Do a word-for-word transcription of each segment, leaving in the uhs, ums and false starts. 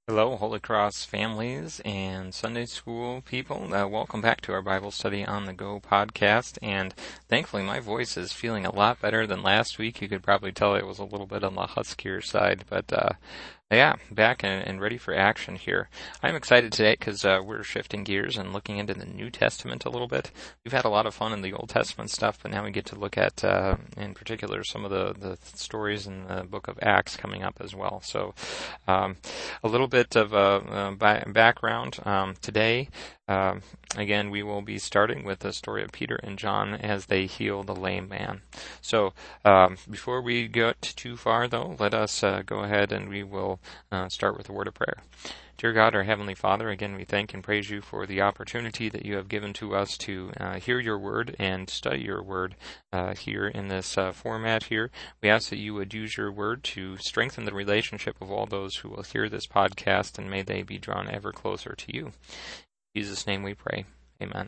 Hello, Holy Cross families and Sunday school people. Uh, welcome back to our Bible Study on the Go podcast. And thankfully, my voice is feeling a lot better than last week. You could probably tell it was a little bit on the huskier side, but uh, yeah, back and, and ready for action here. I'm excited today because uh, we're shifting gears and looking into the New Testament a little bit. We've had a lot of fun in the Old Testament stuff, but now we get to look at, uh, in particular, some of the, the stories in the book of Acts coming up as well. So um, a little bit of a, a background um, today. Um, again, we will be starting with the story of Peter and John as they heal the lame man. So um, before we get too far, though, let us uh, go ahead and we will uh, start with a word of prayer. Dear God, our Heavenly Father, again we thank and praise you for the opportunity that you have given to us to uh, hear your word and study your word uh, here in this uh, format here. We ask that you would use your word to strengthen the relationship of all those who will hear this podcast, and may they be drawn ever closer to you. In Jesus' name we pray. Amen.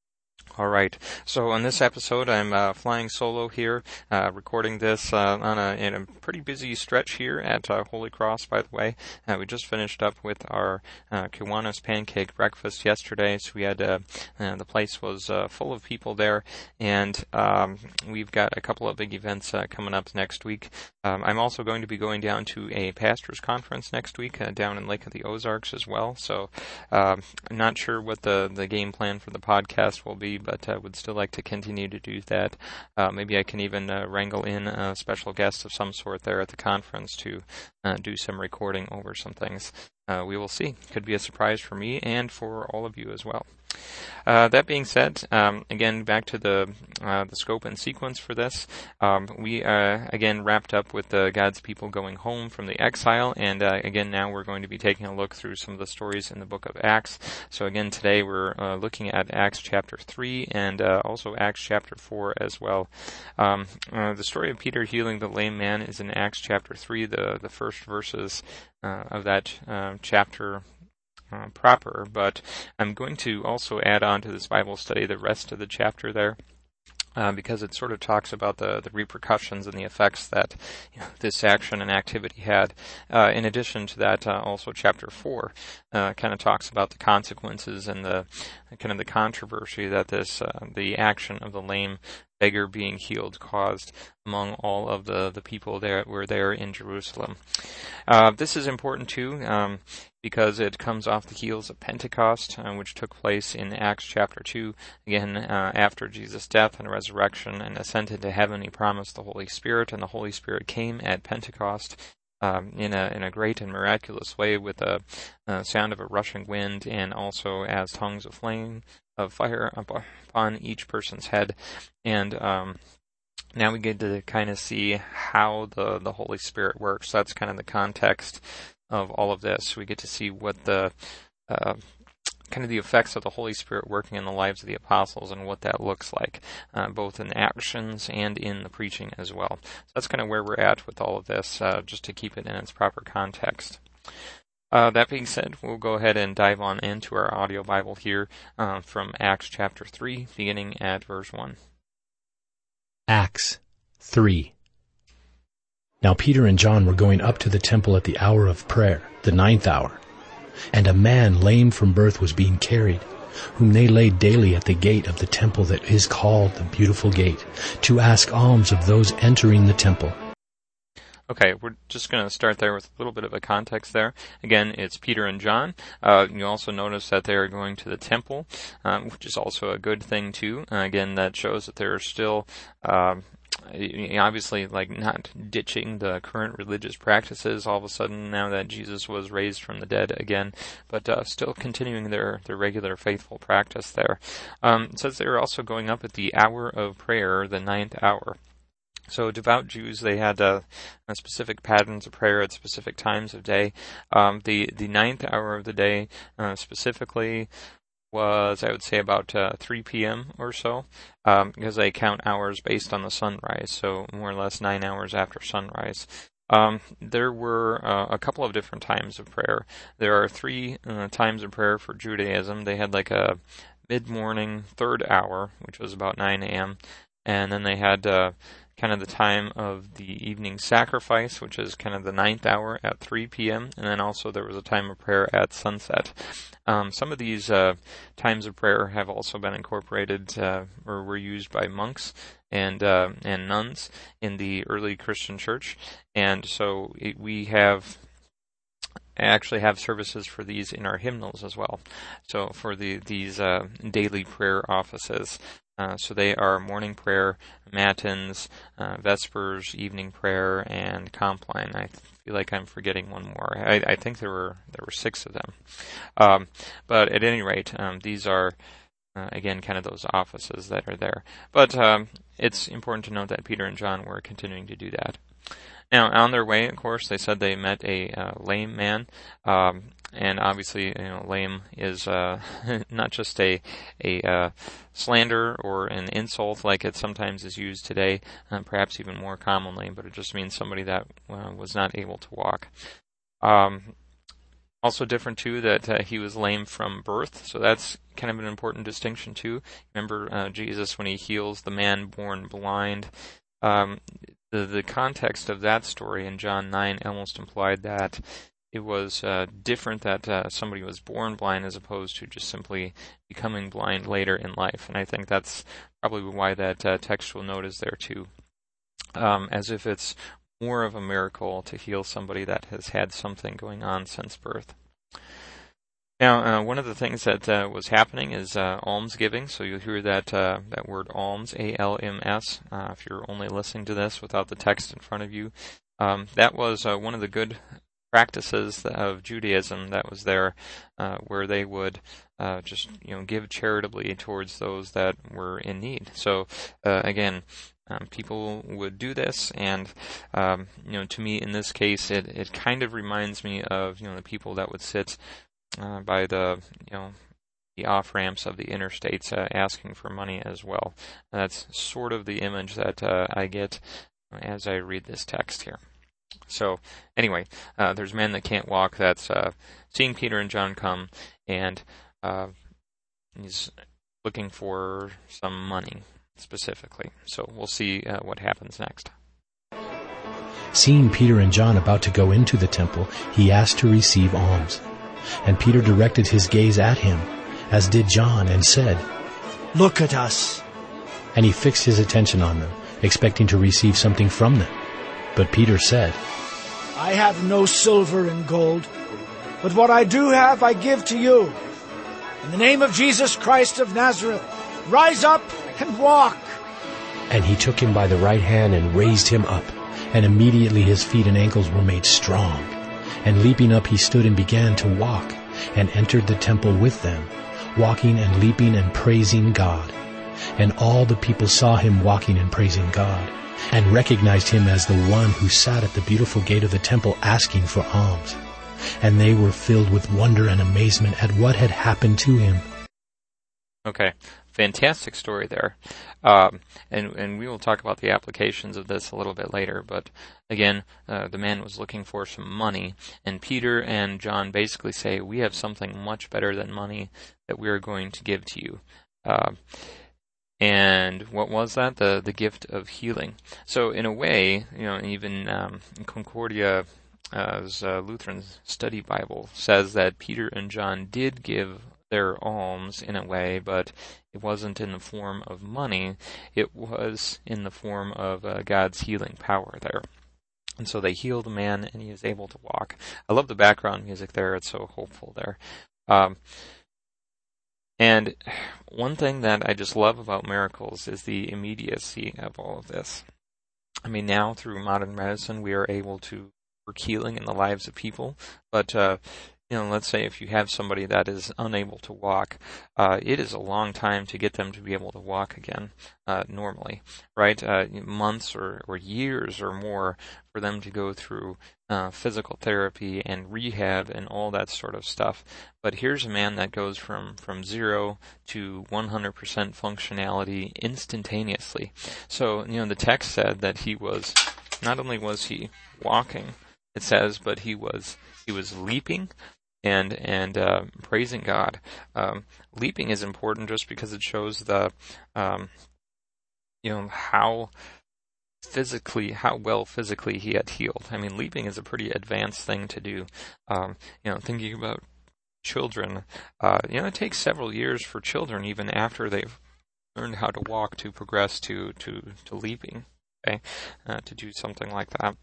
All right. So on this episode, I'm uh, flying solo here, uh, recording this uh, on a, in a pretty busy stretch here at uh, Holy Cross, by the way. Uh, we just finished up with our uh, Kiwanis pancake breakfast yesterday, so we had uh, uh, the place was uh, full of people there, and um, we've got a couple of big events uh, coming up next week. Um, I'm also going to be going down to a pastors' conference next week uh, down in Lake of the Ozarks as well, so uh, I'm not sure what the, the game plan for the podcast will be, but I would still like to continue to do that. Uh, maybe I can even uh, wrangle in a special guest of some sort there at the conference to uh, do some recording over some things. Uh, we will see. Could be a surprise for me and for all of you as well. Uh, that being said, um, again, back to the uh, the scope and sequence for this. Um, we, uh, again, wrapped up with uh, God's people going home from the exile, and uh, again, now we're going to be taking a look through some of the stories in the book of Acts. So again, today we're uh, looking at Acts chapter three and uh, also Acts chapter four as well. Um, uh, the story of Peter healing the lame man is in Acts chapter three, the, the first verses uh, of that uh, chapter Uh, proper, but I'm going to also add on to this Bible study the rest of the chapter there. Uh, because it sort of talks about the, the repercussions and the effects that you know, this action and activity had. Uh, in addition to that, uh, also chapter four uh, kind of talks about the consequences and the kind of the controversy that this uh, the action of the lame beggar being healed caused among all of the, the people that were there in Jerusalem. Uh, this is important too, um, because it comes off the heels of Pentecost, uh, which took place in Acts chapter two. Again, uh, after Jesus' death and resurrection and ascended to heaven, he promised the Holy Spirit, and the Holy Spirit came at Pentecost um, in a in a great and miraculous way with a, a sound of a rushing wind, and also as tongues of flame of fire upon each person's head. And um, now we get to kind of see how the, the Holy Spirit works. That's kind of the context of all of this. We get to see what the uh, kind of the effects of the Holy Spirit working in the lives of the apostles and what that looks like, uh, both in actions and in the preaching as well. So that's kind of where we're at with all of this, uh, just to keep it in its proper context. Uh, that being said, we'll go ahead and dive on into our audio Bible here uh, from Acts chapter three, beginning at verse one. Acts three. Now Peter and John were going up to the temple at the hour of prayer, the ninth hour. And a man lame from birth was being carried, whom they laid daily at the gate of the temple that is called the Beautiful Gate, to ask alms of those entering the temple. Okay, we're just going to start there with a little bit of a context there. Again, it's Peter and John. Uh, you also notice that they are going to the temple, um, which is also a good thing too. Uh, again, that shows that they're still um, obviously like not ditching the current religious practices all of a sudden now that Jesus was raised from the dead again, but uh, still continuing their, their regular faithful practice there. Um, it says they're also going up at the hour of prayer, the ninth hour. So devout Jews, they had uh, specific patterns of prayer at specific times of day. Um, the, the ninth hour of the day uh, specifically was, I would say, about uh, three p.m. or so, um, because they count hours based on the sunrise, so more or less nine hours after sunrise. Um, there were uh, a couple of different times of prayer. There are three uh, times of prayer for Judaism. They had like a mid-morning third hour, which was about nine a.m., and then they had uh, kind of the time of the evening sacrifice, which is kind of the ninth hour at three p.m., and then also there was a time of prayer at sunset. Um, some of these uh, times of prayer have also been incorporated uh, or were used by monks and uh, and nuns in the early Christian church, and so it, we have actually have services for these in our hymnals as well. So for the these uh, daily prayer offices. Uh, so they are morning prayer, matins, uh, vespers, evening prayer, and compline. I feel like I'm forgetting one more. I, I think there were there were six of them. Um, but at any rate, um, these are uh, again kind of those offices that are there. But um, it's important to note that Peter and John were continuing to do that. Now, on their way, of course, they said they met a uh, lame man, um, and obviously, you know, lame is uh, not just a a uh, slander or an insult like it sometimes is used today, um, perhaps even more commonly, but it just means somebody that uh, was not able to walk. Um, also different, too, that uh, he was lame from birth, so that's kind of an important distinction, too. Remember uh, Jesus when he heals the man born blind. Um, The, the context of that story in John nine almost implied that it was uh, different that uh, somebody was born blind as opposed to just simply becoming blind later in life. And I think that's probably why that uh, textual note is there too, um, as if it's more of a miracle to heal somebody that has had something going on since birth. Now, uh, one of the things that uh, was happening is uh, almsgiving. So you'll hear that uh, that word alms, A L M S, uh, if you're only listening to this without the text in front of you. Um, that was uh, one of the good practices of Judaism that was there, uh, where they would uh, just you know give charitably towards those that were in need. So uh, again, um, people would do this, and um, you know, to me in this case, it it kind of reminds me of you know the people that would sit Uh, by the, you know, the off-ramps of the interstates uh, asking for money as well. And that's sort of the image that uh, I get as I read this text here. So, anyway, uh, there's men that can't walk that's uh, seeing Peter and John come, and uh, he's looking for some money, specifically. So, we'll see uh, what happens next. Seeing Peter and John about to go into the temple, he asked to receive alms. And Peter directed his gaze at him, as did John, and said, "Look at us." And he fixed his attention on them, expecting to receive something from them. But Peter said, "I have no silver and gold, but what I do have I give to you. In the name of Jesus Christ of Nazareth, rise up and walk." And he took him by the right hand and raised him up, and immediately his feet and ankles were made strong. And leaping up he stood and began to walk, and entered the temple with them, walking and leaping and praising God. And all the people saw him walking and praising God, and recognized him as the one who sat at the beautiful gate of the temple asking for alms. And they were filled with wonder and amazement at what had happened to him. Okay, fantastic story there. Um, and, and we will talk about the applications of this a little bit later, but again, uh, the man was looking for some money, and Peter and John basically say, we have something much better than money that we are going to give to you. Uh, and what was that? The the gift of healing. So in a way, you know, even um, Concordia, uh, as uh, Lutheran Study Bible, says that Peter and John did give their alms in a way, but it wasn't in the form of money. It was in the form of uh, God's healing power there. And so they heal the man, and he is able to walk. I love the background music there. It's so hopeful there. Um, and one thing that I just love about miracles is the immediacy of all of this. I mean, now through modern medicine, we are able to work healing in the lives of people, but uh, you know, let's say if you have somebody that is unable to walk, uh, it is a long time to get them to be able to walk again, uh, normally, right? Uh, months or, or years or more for them to go through uh, physical therapy and rehab and all that sort of stuff. But here's a man that goes from, from zero to one hundred percent functionality instantaneously. So, you know, the text said that he was, not only was he walking, it says, but he was he was leaping and and uh, praising God. Um, leaping is important just because it shows the um, you know how physically, how well physically he had healed. I mean, leaping is a pretty advanced thing to do. Um, you know, thinking about children, uh, you know, it takes several years for children, even after they've learned how to walk, to progress to, to, to leaping, okay, uh, to do something like that.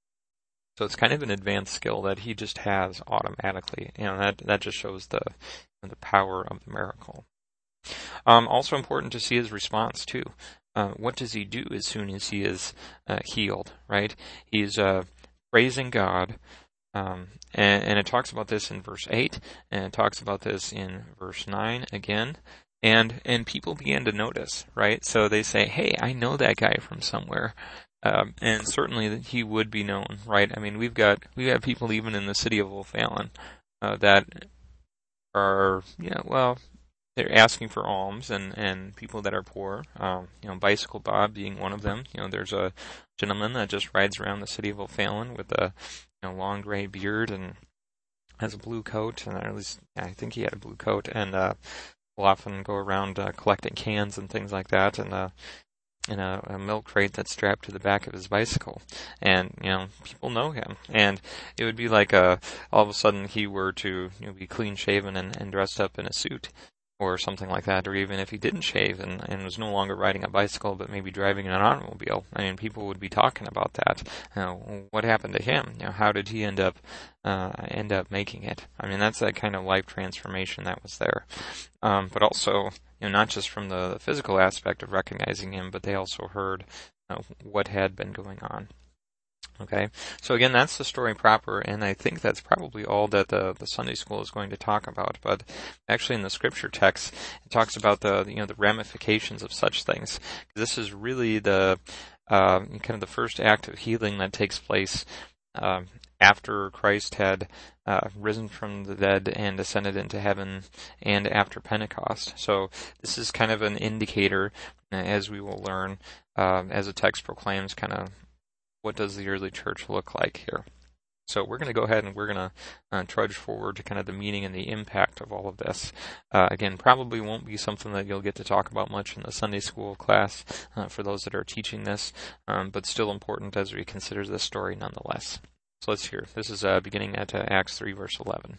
So it's kind of an advanced skill that he just has automatically. You know, that, that just shows the, the power of the miracle. Um, also important to see his response, too. Uh, what does he do as soon as he is uh, healed, right? He's uh, praising God, um, and, and it talks about this in verse eight, and it talks about this in verse nine again, and and people began to notice, right? So they say, hey, I know that guy from somewhere, um, and certainly that he would be known, right? I mean, we've got, we have people even in the city of O'Fallon uh, that are, yeah, well, they're asking for alms, and, and people that are poor, um, you know, Bicycle Bob being one of them. You know, there's a gentleman that just rides around the city of O'Fallon with a, you know, long gray beard and has a blue coat, and at least I think he had a blue coat, and uh, will often go around uh, collecting cans and things like that, and uh, in a, a milk crate that's strapped to the back of his bicycle. And, you know, people know him. And it would be like a, all of a sudden he were to, you know, be clean shaven and, and dressed up in a suit, or something like that, or even if he didn't shave and, and was no longer riding a bicycle but maybe driving an automobile. I mean, people would be talking about that. You know, what happened to him? You know, how did he end up uh, end up making it? I mean, that's that kind of life transformation that was there. Um, but also, you know, not just from the physical aspect of recognizing him, but they also heard uh, what had been going on. Okay, so again, that's the story proper, and I think that's probably all that the, the Sunday school is going to talk about. But actually, in the scripture text, it talks about the you know the ramifications of such things. This is really the uh, kind of the first act of healing that takes place uh, after Christ had uh, risen from the dead and ascended into heaven, and after Pentecost. So this is kind of an indicator, as we will learn, uh, as the text proclaims, kind of what does the early church look like here. So we're going to go ahead and we're going to uh, trudge forward to kind of the meaning and the impact of all of this. Uh, again, probably won't be something that you'll get to talk about much in the Sunday school class uh, for those that are teaching this, um, but still important as we consider this story nonetheless. So let's hear. This is uh, beginning at uh, Acts three, verse eleven.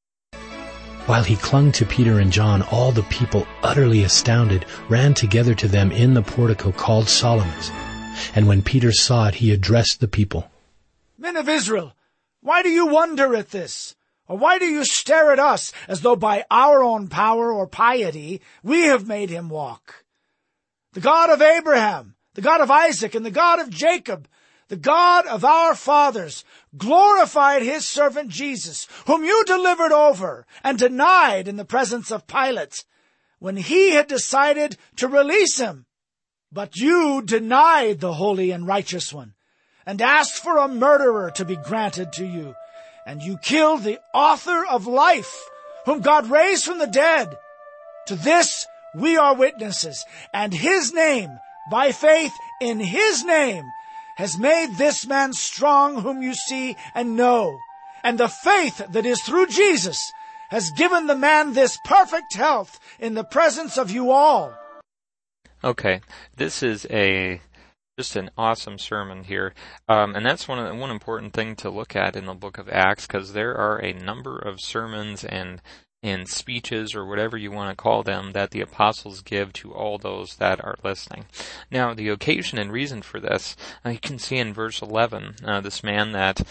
While he clung to Peter and John, all the people, utterly astounded, ran together to them in the portico called Solomon's. And when Peter saw it, he addressed the people. Men of Israel, why do you wonder at this? Or why do you stare at us as though by our own power or piety we have made him walk? The God of Abraham, the God of Isaac, and the God of Jacob, the God of our fathers, glorified his servant Jesus, whom you delivered over and denied in the presence of Pilate, when he had decided to release him. But you denied the Holy and Righteous One, and asked for a murderer to be granted to you. And you killed the author of life, whom God raised from the dead. To this we are witnesses, and his name, by faith in his name, has made this man strong whom you see and know. And the faith that is through Jesus has given the man this perfect health in the presence of you all. Okay, this is a just an awesome sermon here, um, and that's one of the, one important thing to look at in the book of Acts, because there are a number of sermons and and speeches, or whatever you want to call them, that the apostles give to all those that are listening. Now, the occasion and reason for this, uh, you can see in verse eleven, uh, this man that,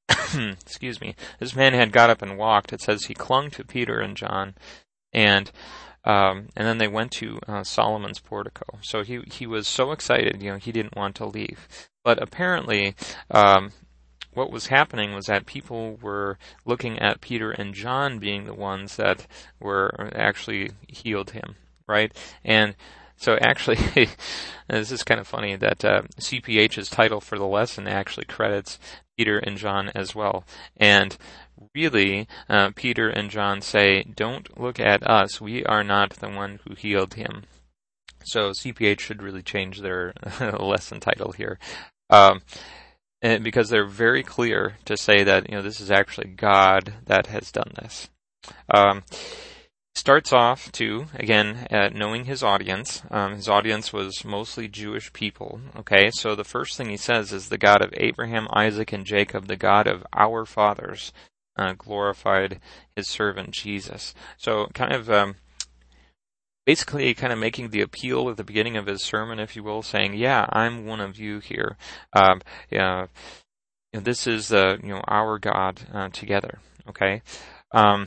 excuse me, this man had got up and walked. It says he clung to Peter and John, and Um, and then they went to uh, Solomon's portico. So he he was so excited, you know, he didn't want to leave. But apparently, um, what was happening was that people were looking at Peter and John being the ones that were actually healed him, right? And so actually, this is kind of funny that uh, C P H's title for the lesson actually credits Peter and John as well. And really, uh, Peter and John say, don't look at us, we are not the one who healed him. So C P H should really change their lesson title here. Um, and because they're very clear to say that, you know, this is actually God that has done this. Um, starts off, too, again, at knowing his audience. Um, his audience was mostly Jewish people, okay? So the first thing he says is the God of Abraham, Isaac, and Jacob, the God of our fathers, uh, glorified his servant Jesus. So kind of... Um, Basically, kind of making the appeal at the beginning of his sermon, if you will, saying, "Yeah, I'm one of you here. Um, yeah, you know, this is uh, you know our God uh, together." Okay, um,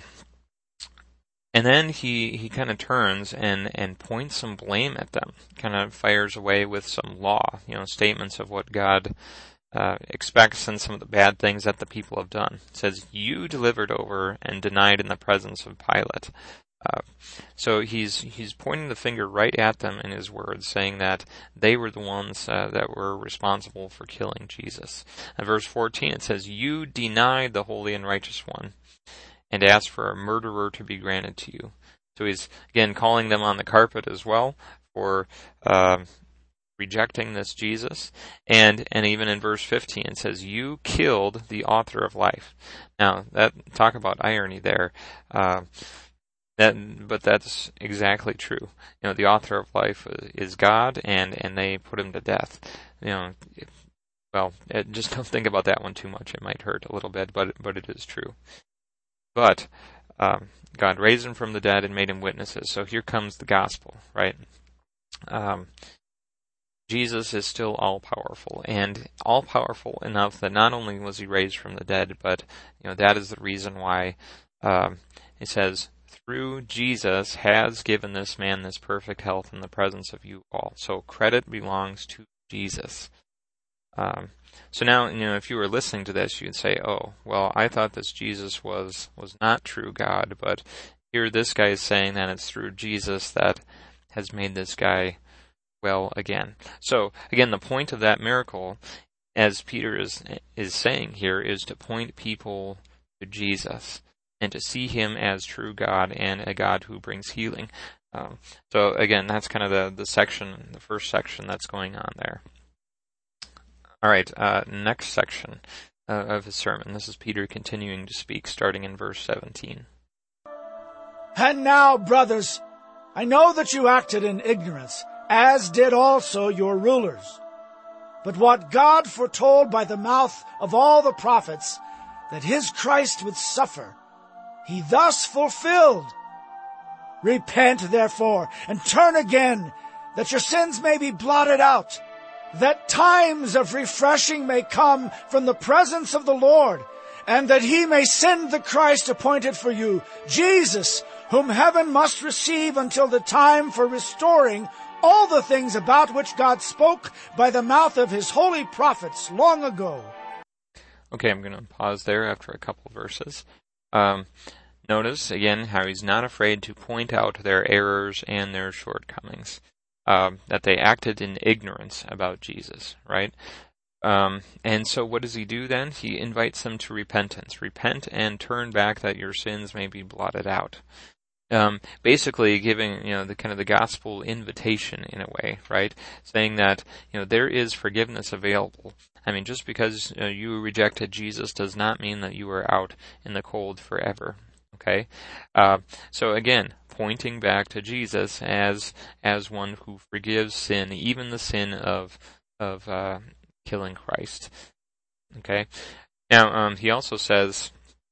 and then he he kind of turns and and points some blame at them. Kind of fires away with some law, you know, statements of what God uh, expects and some of the bad things that the people have done. It says, "You delivered over and denied in the presence of Pilate." Uh, so he's he's pointing the finger right at them in his words, saying that they were the ones uh, that were responsible for killing Jesus. In verse fourteen, it says, "You denied the holy and righteous one, and asked for a murderer to be granted to you." So he's again calling them on the carpet as well for uh, rejecting this Jesus. And and even in verse fifteen, it says, "You killed the author of life." Now, that talk about irony there. Uh, That, but that's exactly true. You know, the author of life is God, and, and they put him to death. You know, it, well, it, just don't think about that one too much. It might hurt a little bit, but but it is true. But um, God raised him from the dead and made him witnesses. So here comes the gospel, right? Um, Jesus is still all-powerful, and all-powerful enough that not only was he raised from the dead, but you know that is the reason why um, it says, "Through Jesus has given this man this perfect health in the presence of you all." So credit belongs to Jesus. Um, so now, you know, if you were listening to this, you'd say, "Oh, well, I thought this Jesus was was not true God," but here this guy is saying that it's through Jesus that has made this guy well again. So again, the point of that miracle, as Peter is is saying here, is to point people to Jesus, and to see him as true God and a God who brings healing. Um, so again, that's kind of the, the section, the first section that's going on there. All right, uh, next section uh, of his sermon. This is Peter continuing to speak, starting in verse seventeen. "And now, brothers, I know that you acted in ignorance, as did also your rulers. But what God foretold by the mouth of all the prophets, that his Christ would suffer, he thus fulfilled. Repent, therefore, and turn again, that your sins may be blotted out, that times of refreshing may come from the presence of the Lord, and that he may send the Christ appointed for you, Jesus, whom heaven must receive until the time for restoring all the things about which God spoke by the mouth of his holy prophets long ago." Okay, I'm going to pause there after a couple verses. Um, notice, again, how he's not afraid to point out their errors and their shortcomings, um, that they acted in ignorance about Jesus, right? Um, and so what does he do then? He invites them to repentance. Repent and turn back that your sins may be blotted out. Um, basically giving, you know, the kind of the gospel invitation in a way, right? Saying that, you know, there is forgiveness available. I mean, just because uh, you rejected Jesus does not mean that you are out in the cold forever. Okay? Uh, so again, pointing back to Jesus as, as one who forgives sin, even the sin of, of, uh, killing Christ. Okay? Now, um, he also says,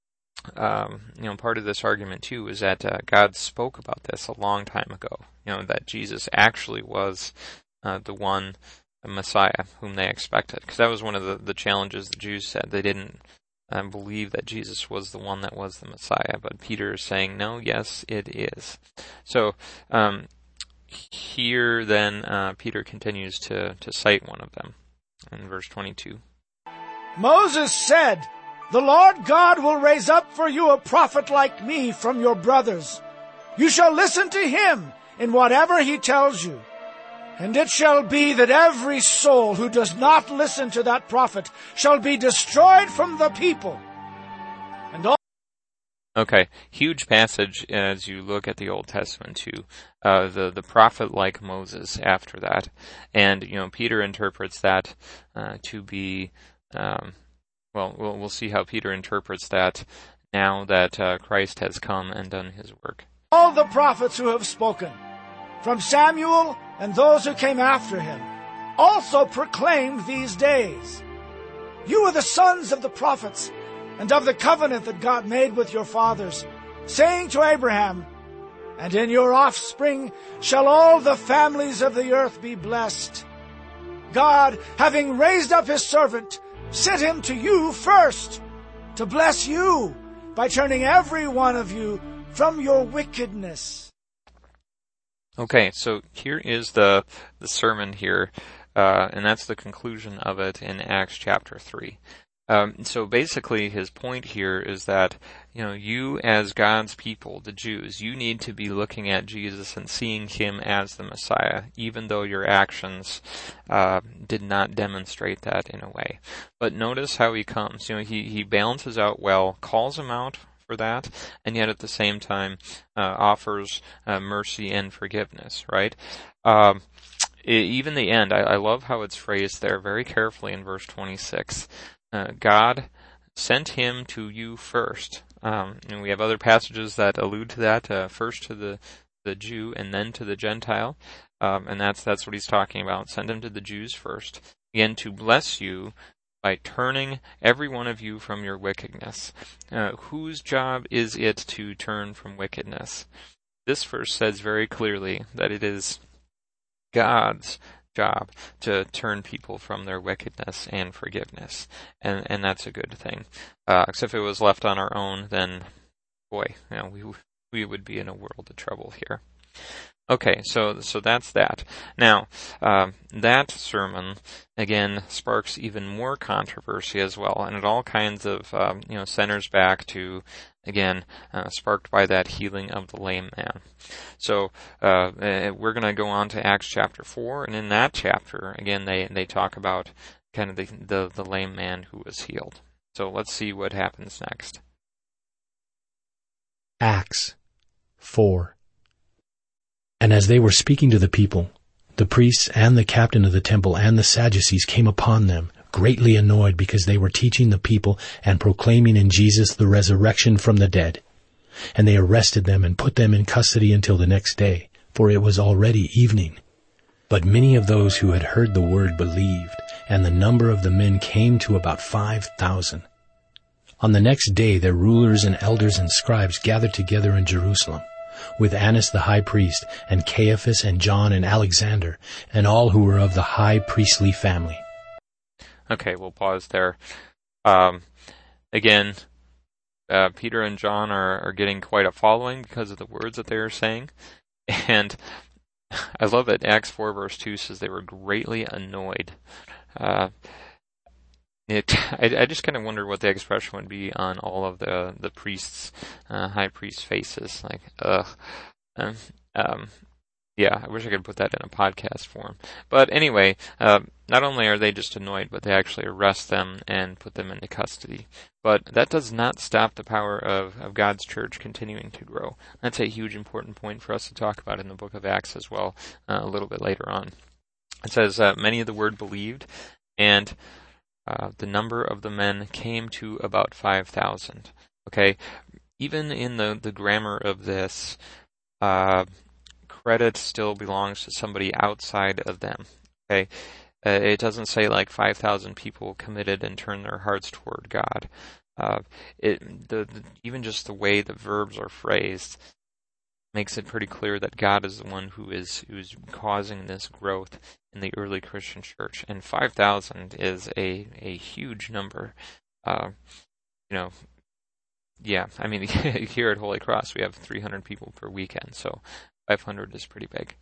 Um, you know, part of this argument too is that uh, God spoke about this a long time ago. You know, that Jesus actually was uh, the one, the Messiah, whom they expected. Because that was one of the, the challenges the Jews said. They didn't um, believe that Jesus was the one that was the Messiah. But Peter is saying, no, yes, it is. So um, here then uh, Peter continues to, to cite one of them in verse twenty-two. "Moses said, 'The Lord God will raise up for you a prophet like me from your brothers. You shall listen to him in whatever he tells you. And it shall be that every soul who does not listen to that prophet shall be destroyed from the people.' And all." Okay, huge passage as you look at the Old Testament too. Uh, the the prophet like Moses after that, and you know Peter interprets that uh, to be. Um, Well, well, we'll see how Peter interprets that now that uh, Christ has come and done his work. all the prophets who have spoken, from Samuel and those who came after him, also proclaimed these days. You are the sons of the prophets and of the covenant that God made with your fathers, saying to Abraham, and in your offspring shall all the families of the earth be blessed. God, having raised up his servant, sent him to you first, to bless you by turning every one of you from your wickedness. Okay, so here is the the sermon here, uh, and that's the conclusion of it in Acts chapter three. Um, so basically his point here is that, you know, you as God's people, the Jews, you need to be looking at Jesus and seeing him as the Messiah, even though your actions uh, did not demonstrate that in a way. But notice how he comes. You know, he, he balances out well, calls them out for that, and yet at the same time uh, offers uh, mercy and forgiveness, right? Um, even the end, I, I love how it's phrased there very carefully in verse twenty-six. Uh, God sent him to you first. Um, and we have other passages that allude to that, uh, first to the, the Jew and then to the Gentile. Um, and that's, that's what he's talking about. Send him to the Jews first. Again, to bless you by turning every one of you from your wickedness. Uh, whose job is it to turn from wickedness? This verse says very clearly that it is God's job to turn people from their wickedness and forgiveness, and and that's a good thing. Uh, except if it was left on our own, then boy, you know, we we would be in a world of trouble here. Okay, so so that's that. Now, uh, that sermon again sparks even more controversy as well, and it all kinds of um, you know centers back to again uh, sparked by that healing of the lame man. So uh, we're going to go on to Acts chapter four, and in that chapter again they they talk about kind of the the, the lame man who was healed. So let's see what happens next. Acts four. And as they were speaking to the people, the priests and the captain of the temple and the Sadducees came upon them, greatly annoyed because they were teaching the people and proclaiming in Jesus the resurrection from the dead. And they arrested them and put them in custody until the next day, for it was already evening. But many of those who had heard the word believed, and the number of the men came to about five thousand. On the next day their rulers and elders and scribes gathered together in Jerusalem, with Annas the high priest, and Caiaphas and John and Alexander, and all who were of the high priestly family. Okay, we'll pause there. Um, again, uh, Peter and John are, are getting quite a following because of the words that they are saying. And I love that Acts four verse two says they were greatly annoyed. Uh, It, I, I just kind of wonder what the expression would be on all of the the priests, uh, high priest faces. Like, ugh. Um, um, yeah, I wish I could put that in a podcast form. But anyway, uh, not only are they just annoyed, but they actually arrest them and put them into custody. But that does not stop the power of, of God's church continuing to grow. That's a huge important point for us to talk about in the book of Acts as well, uh, a little bit later on. It says, uh, many of the word believed, and Uh, the number of the men came to about five thousand. Okay, even in the, the grammar of this, uh, credit still belongs to somebody outside of them. Okay, uh, it doesn't say like five thousand people committed and turned their hearts toward God. Uh, it the, the even just the way the verbs are phrased makes it pretty clear that God is the one who is who is causing this growth in the early Christian church. And five thousand is a, a huge number. Uh, you know, yeah, I mean, here at Holy Cross we have three hundred people per weekend, so five hundred is pretty big.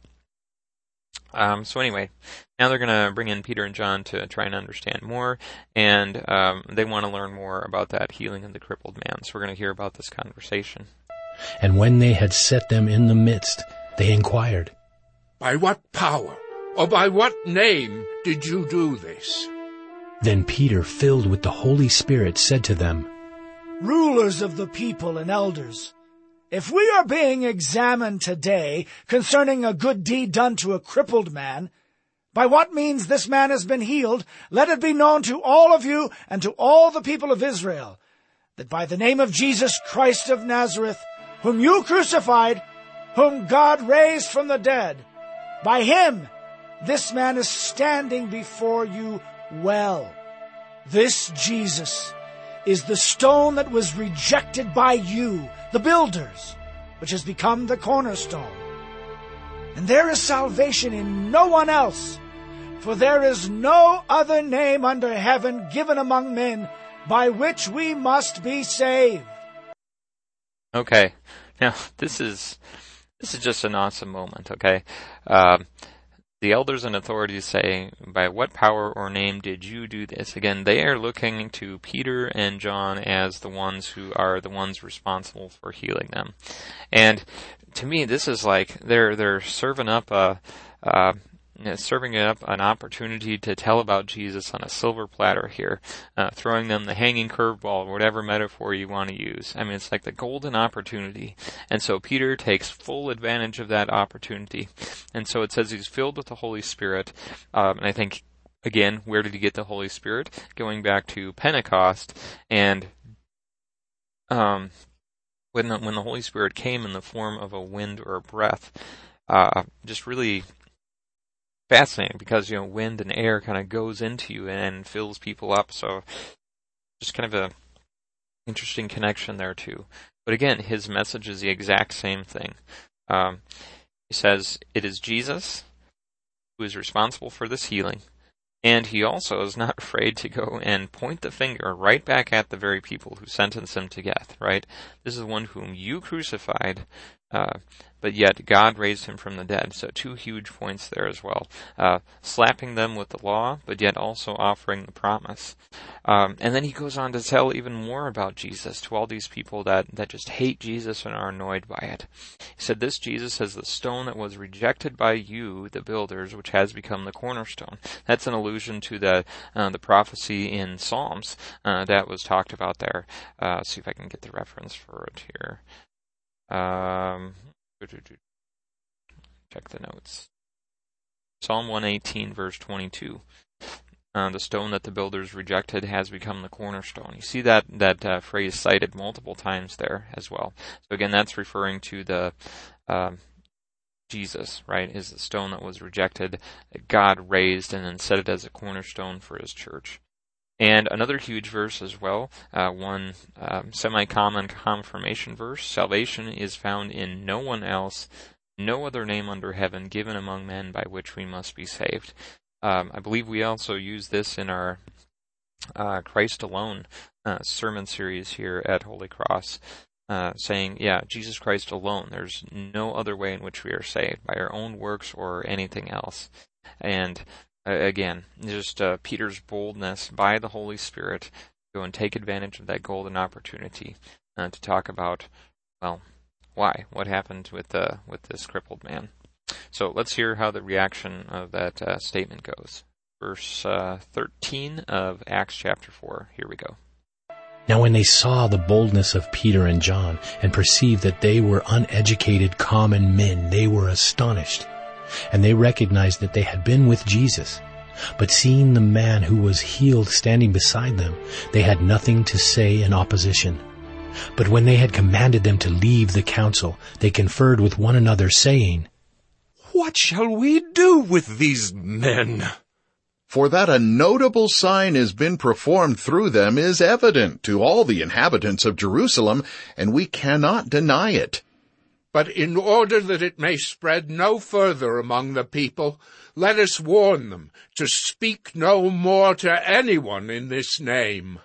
Um, so anyway, now they're going to bring in Peter and John to try and understand more, and um, they want to learn more about that healing of the crippled man. So we're going to hear about this conversation. And when they had set them in the midst, they inquired, By what power or by what name did you do this? Then Peter, filled with the Holy Spirit, said to them, Rulers of the people and elders, if we are being examined today concerning a good deed done to a crippled man, by what means this man has been healed, let it be known to all of you and to all the people of Israel, that by the name of Jesus Christ of Nazareth, whom you crucified, whom God raised from the dead. By him, this man is standing before you well. This Jesus is the stone that was rejected by you, the builders, which has become the cornerstone. And there is salvation in no one else, for there is no other name under heaven given among men by which we must be saved. Okay, now this is this is just an awesome moment. Okay, uh, the elders and authorities say, "By what power or name did you do this?" Again, they are looking to Peter and John as the ones who are the ones responsible for healing them. And to me, this is like they're they're serving up a. a You know, serving up an opportunity to tell about Jesus on a silver platter here, uh, throwing them the hanging curveball, whatever metaphor you want to use. I mean, it's like the golden opportunity. And so Peter takes full advantage of that opportunity. And so it says he's filled with the Holy Spirit. Um, and I think, again, where did he get the Holy Spirit? Going back to Pentecost, and um, when when the Holy Spirit came in the form of a wind or a breath, uh, just really fascinating, because, you know, wind and air kind of goes into you and fills people up. So just kind of a interesting connection there too. But again, his message is the exact same thing. Um, he says it is Jesus who is responsible for this healing. And he also is not afraid to go and point the finger right back at the very people who sentenced him to death, right? This is one whom you crucified, uh, but yet God raised him from the dead. So two huge points there as well. Uh, slapping them with the law, but yet also offering the promise. Um, and then he goes on to tell even more about Jesus to all these people that, that just hate Jesus and are annoyed by it. He said, this Jesus is the stone that was rejected by you, the builders, which has become the cornerstone. That's an allusion to the uh, the prophecy in Psalms uh, that was talked about there. Uh, see if I can get the reference for it here. Um, check the notes. Psalm one eighteen, verse twenty-two. Uh, the stone that the builders rejected has become the cornerstone. You see that that uh, phrase cited multiple times there as well. So again, that's referring to the uh, Jesus, right? Is the stone that was rejected, that God raised and then set it as a cornerstone for his church. And another huge verse as well, uh, one um, semi-common confirmation verse, salvation is found in no one else, no other name under heaven given among men by which we must be saved. Um, I believe we also use this in our uh, Christ Alone uh, sermon series here at Holy Cross, uh, saying, yeah, Jesus Christ alone. There's no other way in which we are saved, by our own works or anything else. And again, just uh, Peter's boldness by the Holy Spirit to go and take advantage of that golden opportunity uh, to talk about, well, why? What happened with uh, with this crippled man? So let's hear how the reaction of that uh, statement goes. Verse uh, thirteen of Acts chapter four. Here we go. Now when they saw the boldness of Peter and John and perceived that they were uneducated common men, they were astonished. And they recognized that they had been with Jesus. But seeing the man who was healed standing beside them, they had nothing to say in opposition. But when they had commanded them to leave the council, they conferred with one another, saying, What shall we do with these men? For that a notable sign has been performed through them is evident to all the inhabitants of Jerusalem, and we cannot deny it. But in order that it may spread no further among the people, let us warn them to speak no more to anyone in this name.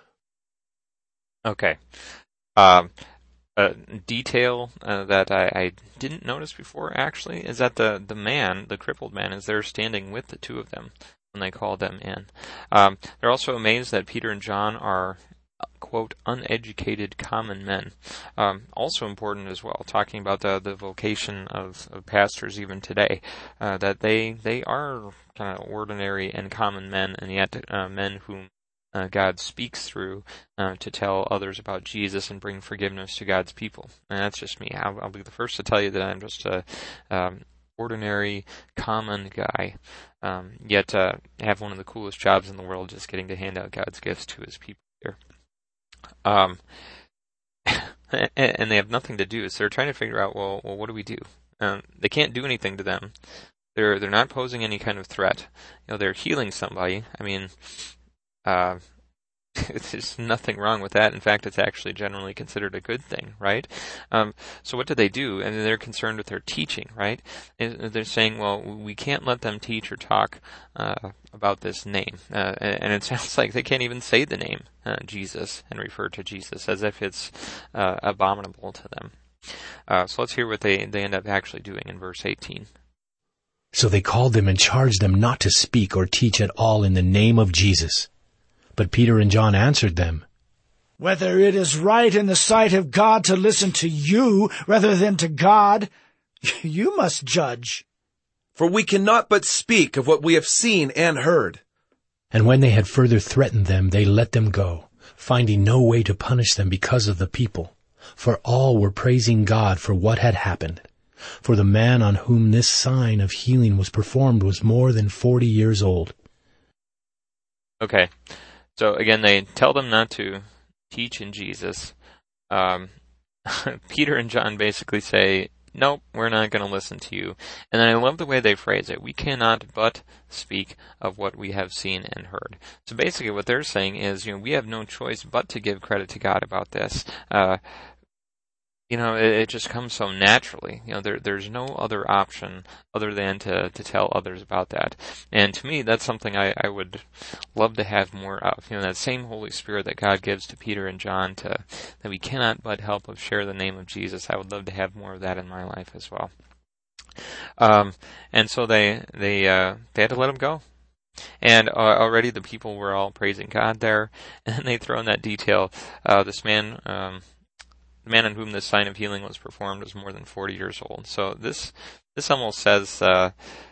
Okay. Um, a detail uh, that I, I didn't notice before, actually, is that the, the man, the crippled man, is there standing with the two of them when they called them in. Um, they're also amazed that Peter and John are, quote, uneducated common men. Um, also important as well, talking about the, the vocation of, of pastors even today, uh, that they they are kind of ordinary and common men, and yet uh, men whom uh, God speaks through uh, to tell others about Jesus and bring forgiveness to God's people. And that's just me. I'll, I'll be the first to tell you that I'm just a um, ordinary, common guy, um, yet uh, have one of the coolest jobs in the world, just getting to hand out God's gifts to his people here. Um, and they have nothing to do, so they're trying to figure out, well, well, what do we do? Um, they can't do anything to them. They're they're not posing any kind of threat. You know, they're healing somebody. I mean, uh, there's nothing wrong with that. In fact, it's actually generally considered a good thing, right? Um, so what do they do? And they're concerned with their teaching, right? And they're saying, well, we can't let them teach or talk uh, about this name. Uh, and it sounds like they can't even say the name uh, Jesus and refer to Jesus, as if it's uh, abominable to them. Uh, so let's hear what they, they end up actually doing in verse eighteen. So they called them and charged them not to speak or teach at all in the name of Jesus. But Peter and John answered them, Whether it is right in the sight of God to listen to you rather than to God, you must judge. For we cannot but speak of what we have seen and heard. And when they had further threatened them, they let them go, finding no way to punish them because of the people. For all were praising God for what had happened. For the man on whom this sign of healing was performed was more than forty years old. Okay. So again, they tell them not to teach in Jesus. Um, Peter and John basically say, nope, we're not going to listen to you. And then I love the way they phrase it. We cannot but speak of what we have seen and heard. So basically what they're saying is, you know, we have no choice but to give credit to God about this. Uh, You know, it, it just comes so naturally. You know, there, there's no other option other than to, to tell others about that. And to me, that's something I, I would love to have more of. You know, that same Holy Spirit that God gives to Peter and John, to that we cannot but help of share the name of Jesus. I would love to have more of that in my life as well. Um, and so they they uh, they had to let him go. And uh, already the people were all praising God there, and they throw in that detail. Uh, this man. Um, The man on whom this sign of healing was performed was more than forty years old. So this this almost says uh,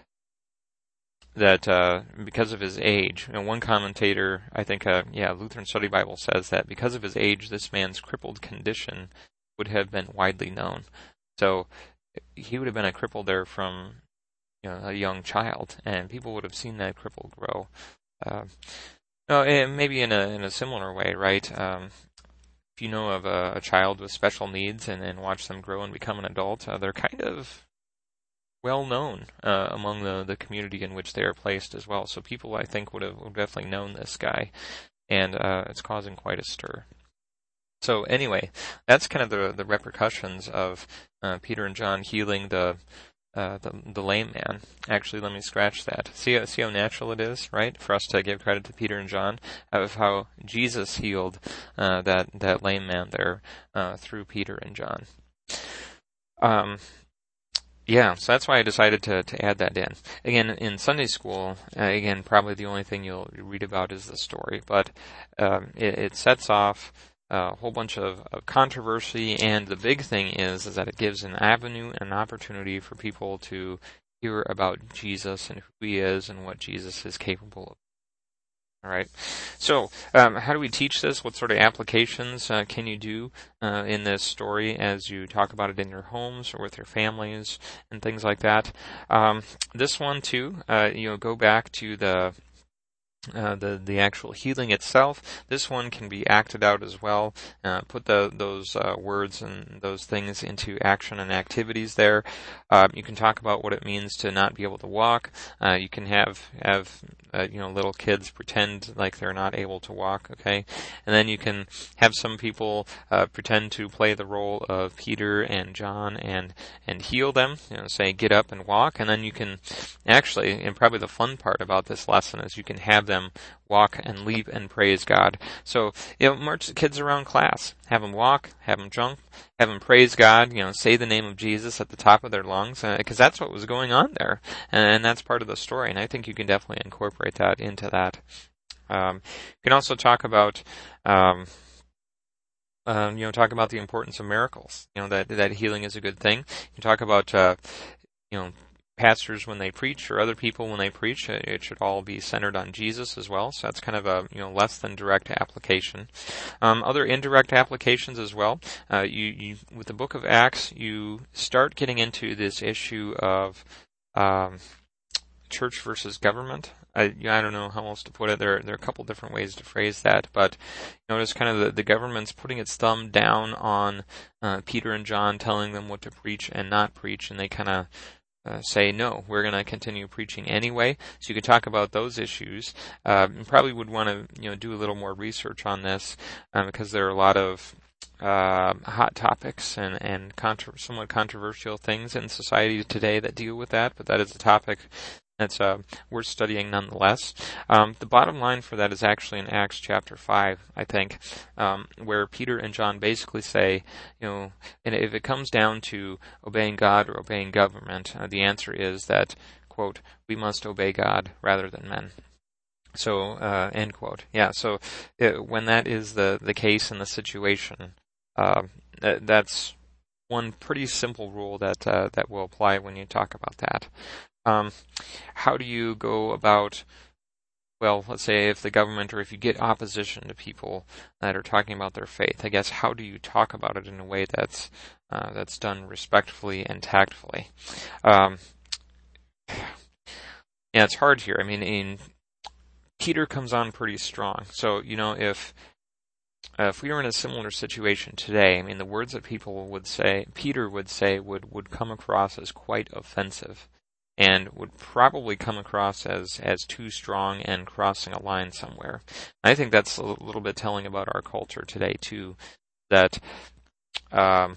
that uh, because of his age, you know, one commentator, I think, uh, yeah, Lutheran Study Bible says that because of his age, this man's crippled condition would have been widely known. So he would have been a cripple there from, you know, a young child, and people would have seen that cripple grow. Uh, no, maybe in a in a similar way, right? Um, If you know of a, a child with special needs and, and watch them grow and become an adult, uh, they're kind of well known uh, among the, the community in which they are placed as well. So people, I think, would have, would have definitely known this guy, and uh, it's causing quite a stir. So anyway, that's kind of the the repercussions of uh, Peter and John healing the Uh, the, the lame man. Actually, let me scratch that. See, see how natural it is, right, for us to give credit to Peter and John of how Jesus healed uh, that that lame man there uh, through Peter and John. Um, yeah, so that's why I decided to to add that in. Again, in Sunday school, uh, again, probably the only thing you'll read about is the story, but um, it, it sets off a whole bunch of, of controversy, and the big thing is, is that it gives an avenue and an opportunity for people to hear about Jesus and who he is and what Jesus is capable of. All right. So, um, how do we teach this? What sort of applications uh, can you do uh, in this story as you talk about it in your homes or with your families and things like that? Um, this one too, uh, you know, go back to the Uh, the the actual healing itself. This one can be acted out as well. Uh, put the those uh, words and those things into action and activities there. Uh, you can talk about what it means to not be able to walk. Uh, you can have have uh, you know little kids pretend like they're not able to walk. Okay, and then you can have some people uh, pretend to play the role of Peter and John and and heal them. You know, say get up and walk, and then you can actually, and probably the fun part about this lesson is you can have them walk and leap and praise God. So, you know, march the kids around class. Have them walk, have them jump, have them praise God, you know, say the name of Jesus at the top of their lungs, because uh, that's what was going on there. And, and that's part of the story, and I think you can definitely incorporate that into that. Um, you can also talk about, um, um, you know, talk about the importance of miracles, you know, that, that healing is a good thing. You can talk about, uh, you know, pastors when they preach or other people when they preach, it should all be centered on Jesus as well. So that's kind of a, you know, less than direct application. Um, other indirect applications as well. Uh, you, you, with the book of Acts, you start getting into this issue of, um, church versus government. I, I don't know how else to put it. There, there are a couple different ways to phrase that, but notice kind of the, the government's putting its thumb down on uh, Peter and John, telling them what to preach and not preach, and they kind of uh, say, no, we're going to continue preaching anyway. So you could talk about those issues. Uh, you probably would want to, you know, do a little more research on this um, because there are a lot of Uh, hot topics and, and contra- somewhat controversial things in society today that deal with that, but that is a topic that's uh, worth studying nonetheless. Um, the bottom line for that is actually in Acts chapter five, I think, um, where Peter and John basically say, you know, and if it comes down to obeying God or obeying government, uh, the answer is that, quote, we must obey God rather than men. So, uh, end quote. Yeah, so it, when that is the, the case in the situation, uh, that, that's one pretty simple rule that uh, that will apply when you talk about that. Um, how do you go about, well, let's say if the government or if you get opposition to people that are talking about their faith, I guess how do you talk about it in a way that's uh, that's done respectfully and tactfully? Um, yeah, it's hard here. I mean, in Peter comes on pretty strong. So, you know, if uh, if we were in a similar situation today, I mean, the words that people would say, Peter would say, would, would come across as quite offensive and would probably come across as, as too strong and crossing a line somewhere. I think that's a little bit telling about our culture today, too, that um,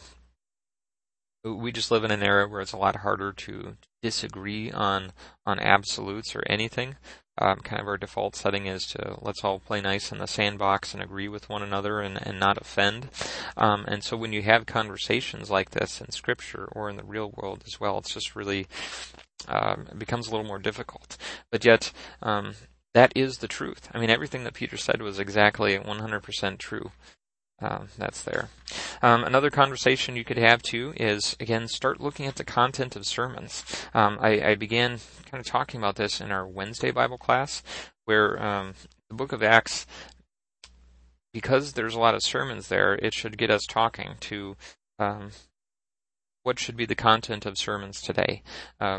we just live in an era where it's a lot harder to disagree on on absolutes or anything. Um, kind of our default setting is to let's all play nice in the sandbox and agree with one another and, and not offend. Um, and so when you have conversations like this in Scripture or in the real world as well, it's just really um, it becomes a little more difficult. But yet, um, that is the truth. I mean, everything that Peter said was exactly one hundred percent true. Um, that's there. Um, another conversation you could have too is, again, start looking at the content of sermons. Um, I, I began kind of talking about this in our Wednesday Bible class, where um, the book of Acts, because there's a lot of sermons there, it should get us talking to um, what should be the content of sermons today. Uh,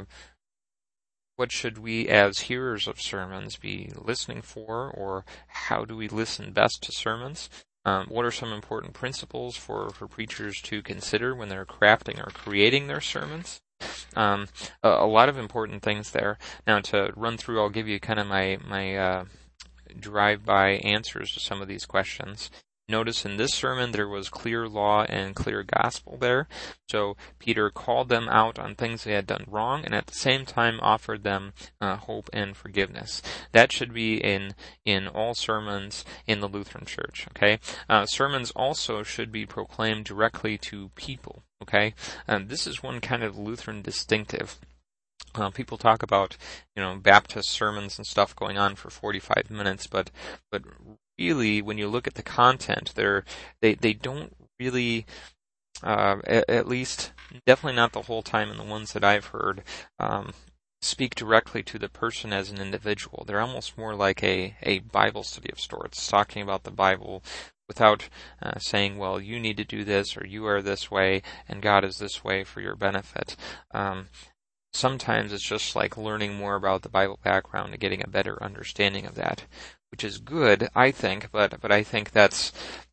What should we as hearers of sermons be listening for, or how do we listen best to sermons? Um, what are some important principles for, for preachers to consider when they're crafting or creating their sermons? Um, a, a lot of important things there. Now, to run through, I'll give you kind of my, my uh, drive-by answers to some of these questions. Notice in this sermon there was clear law and clear gospel there. So Peter called them out on things they had done wrong and at the same time offered them uh, hope and forgiveness. That should be in in all sermons in the Lutheran Church, okay? Uh, sermons also should be proclaimed directly to people, okay? Um, this is one kind of Lutheran distinctive. Uh, people talk about, you know, Baptist sermons and stuff going on for forty-five minutes, but but really, when you look at the content, they're, they they don't really, uh, at, at least definitely not the whole time in the ones that I've heard, um, speak directly to the person as an individual. They're almost more like a, a Bible study of sorts, talking about the Bible without uh, saying, well, you need to do this, or you are this way, and God is this way for your benefit. Um, sometimes it's just like learning more about the Bible background and getting a better understanding of that, which is good, I think, but but I think that's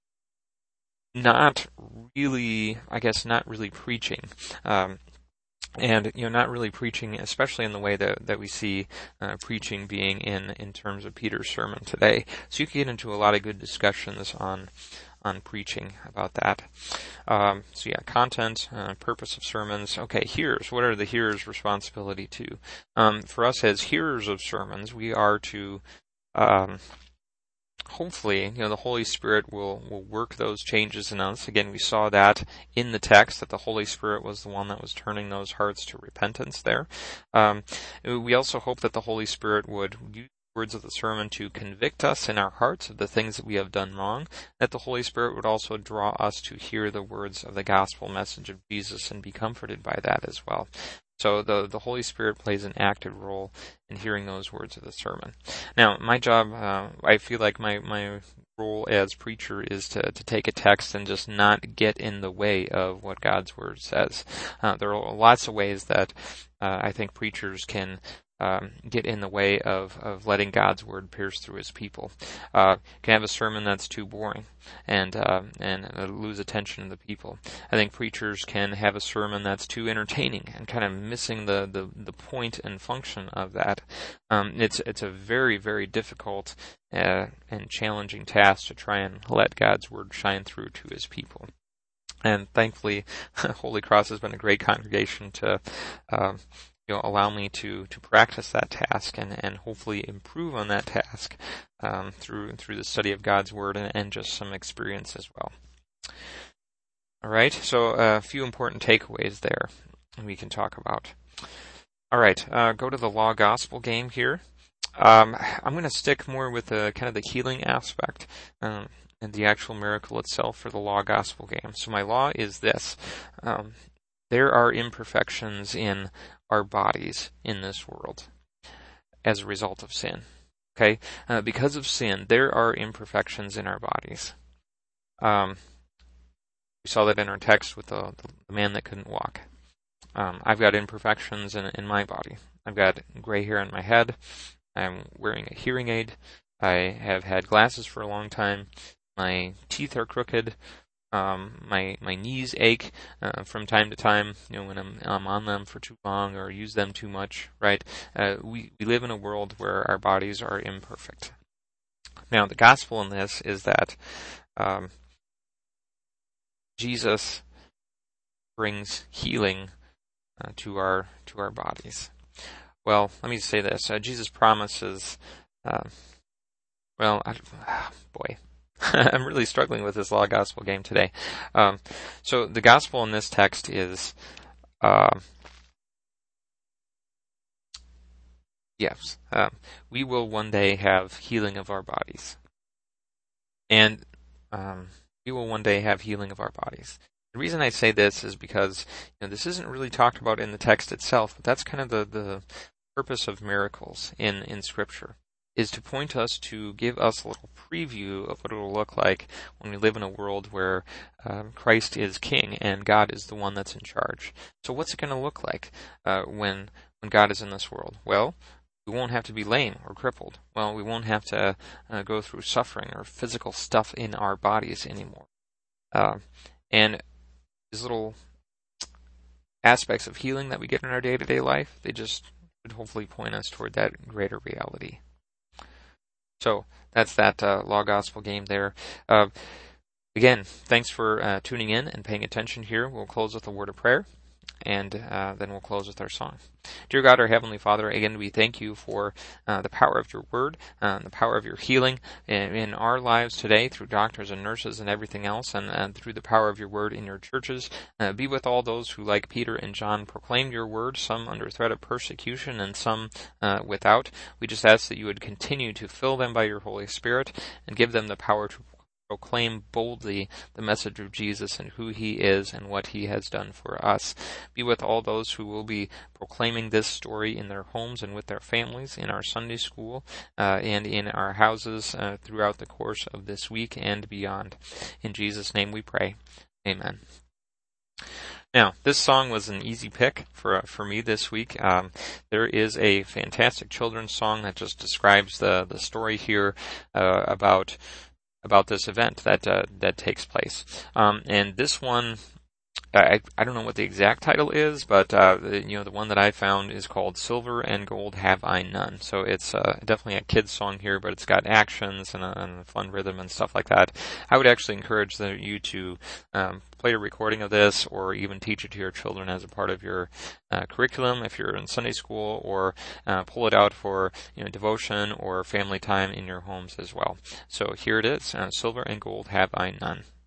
not really, I guess, not really preaching. Um, and, you know, not really preaching, especially in the way that, that we see uh, preaching being in, in terms of Peter's sermon today. So you can get into a lot of good discussions on on preaching about that. Um, so yeah, content, uh, purpose of sermons. Okay, hearers. What are the hearers' responsibility to? Um, for us as hearers of sermons, we are to Um, hopefully, you know, the Holy Spirit will, will work those changes in us. Again, we saw that in the text, that the Holy Spirit was the one that was turning those hearts to repentance there. Um, we also hope that the Holy Spirit would use words of the sermon to convict us in our hearts of the things that we have done wrong, that the Holy Spirit would also draw us to hear the words of the gospel message of Jesus and be comforted by that as well. So the the Holy Spirit plays an active role in hearing those words of the sermon. Now, my job, uh, I feel like my, my role as preacher is to, to take a text and just not get in the way of what God's Word says. Uh, there are lots of ways that uh, I think preachers can um, get in the way of, of letting God's word pierce through his people. Uh, can have a sermon that's too boring and uh, and uh, lose attention of the people. I think preachers can have a sermon that's too entertaining and kind of missing the, the, the point and function of that. Um, it's it's a very, very difficult uh, and challenging task to try and let God's word shine through to his people. And thankfully, Holy Cross has been a great congregation to uh, you know, allow me to, to practice that task and, and hopefully improve on that task um, through through the study of God's Word and, and just some experience as well. All right, so a few important takeaways there we can talk about. All right, uh, go to the law gospel game here. Um, I'm going to stick more with the kind of the healing aspect um, and the actual miracle itself for the law gospel game. So my law is this. Um, there are imperfections in our bodies in this world as a result of sin. Okay? Uh, because of sin, there are imperfections in our bodies. Um, we saw that in our text with the, the man that couldn't walk. Um, I've got imperfections in, in my body. I've got gray hair on my head. I'm wearing a hearing aid. I have had glasses for a long time. My teeth are crooked. Um, my my knees ache uh, from time to time, you know, when I'm, I'm on them for too long or use them too much, right? Uh, we, we live in a world where our bodies are imperfect. Now, the gospel in this is that um, Jesus brings healing uh, to our to our bodies. Well, let me say this. Uh, Jesus promises, uh, well, I, oh, boy, I'm really struggling with this law gospel game today. Um, so the gospel in this text is, uh, yes, uh, we will one day have healing of our bodies. And um, we will one day have healing of our bodies. The reason I say this is because you know, this isn't really talked about in the text itself, but that's kind of the, the purpose of miracles in, in Scripture, is to point us to give us a little preview of what it will look like when we live in a world where um, Christ is King and God is the one that's in charge. So what's it going to look like uh, when when God is in this world? Well, we won't have to be lame or crippled. Well, we won't have to uh, go through suffering or physical stuff in our bodies anymore. Uh, and these little aspects of healing that we get in our day-to-day life, they just should hopefully point us toward that greater reality. So that's that uh, law gospel game there. Uh, again, thanks for uh, tuning in and paying attention here. We'll close with a word of prayer, and uh, then we'll close with our song. Dear God, our Heavenly Father, again, we thank you for uh, the power of your word, uh, the power of your healing in, in our lives today through doctors and nurses and everything else, and, and through the power of your word in your churches. Uh, be with all those who, like Peter and John, proclaimed your word, some under threat of persecution and some uh, without. We just ask that you would continue to fill them by your Holy Spirit and give them the power to proclaim boldly the message of Jesus and who he is and what he has done for us. Be with all those who will be proclaiming this story in their homes and with their families, in our Sunday school, uh, and in our houses uh, throughout the course of this week and beyond. In Jesus' name we pray. Amen. Now, this song was an easy pick for uh, for me this week. Um, there is a fantastic children's song that just describes the, the story here uh, about about this event that uh, that takes place. Um, and this one, I, I don't know what the exact title is, but uh, you know the one that I found is called "Silver and Gold Have I None." So it's uh, definitely a kid's song here, but it's got actions and a, and a fun rhythm and stuff like that. I would actually encourage the, you to um, play a recording of this, or even teach it to your children as a part of your uh, curriculum if you're in Sunday school, or uh, pull it out for you know devotion or family time in your homes as well. So here it is: uh, "Silver and Gold Have I None."